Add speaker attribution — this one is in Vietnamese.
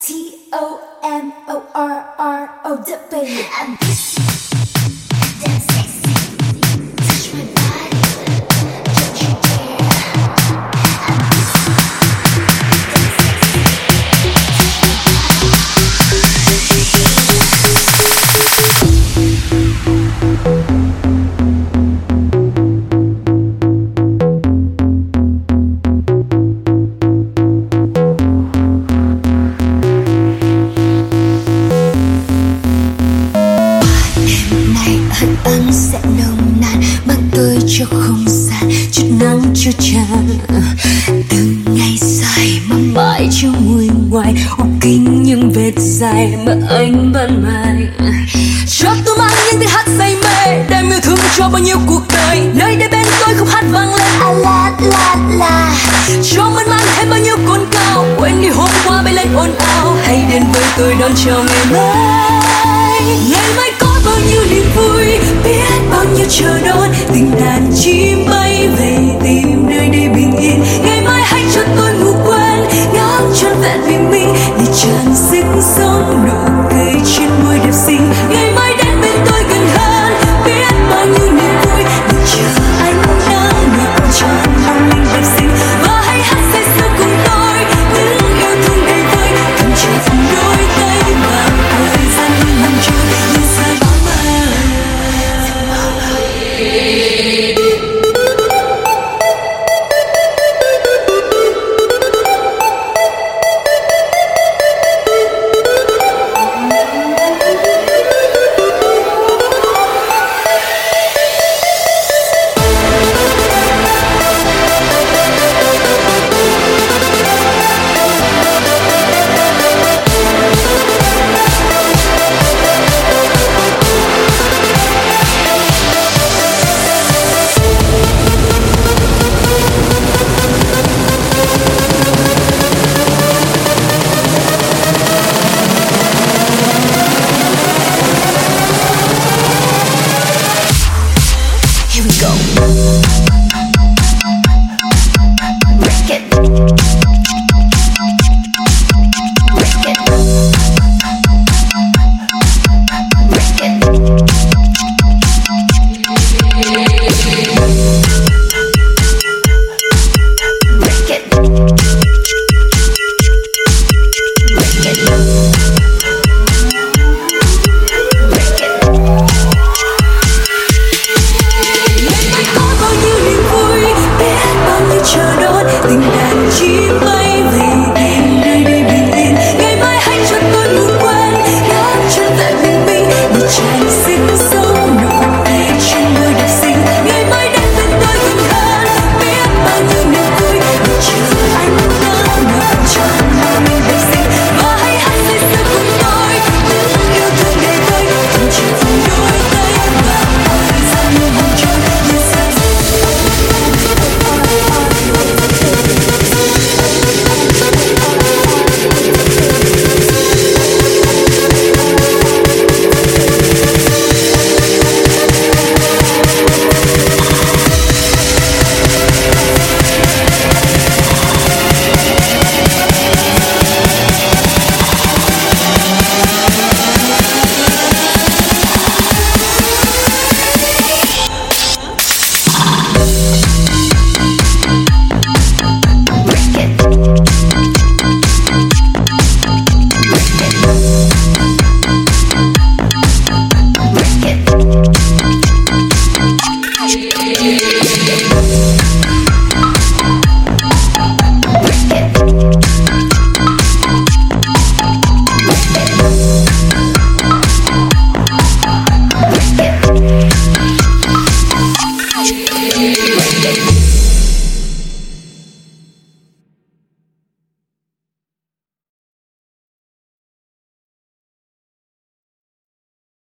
Speaker 1: Tomorrow, the baby. I'm busy, damn sexy. Touch my body, don't you dare. I'm busy, damn sexy. Ấm sẽ nồng nàn mang tới cho không gian chút nắng cho tràn. Từng ngày dài mà mãi chưa nguôi ngoai, ôm kín những vết dài mà anh ban mai. Cho tôi mang những tiếng hát say mê, đem yêu thương cho bao nhiêu cuộc đời. Nơi đây bên tôi không hát vang lên a la la la. Cho mơn man thêm bao nhiêu cồn cao, quên đi hôm qua bay lên ồn ào. Hãy đến với tôi đón chào ngày mai. Ngày mai có bao nhiêu niềm vui, biết bao nhiêu chờ đón. Tình đàn chim bay về tìm nơi đây bình yên. Ngày mai hãy cho tôi ngủ quên, ngắm trọn vẹn bình minh để tràn sức sống đủ.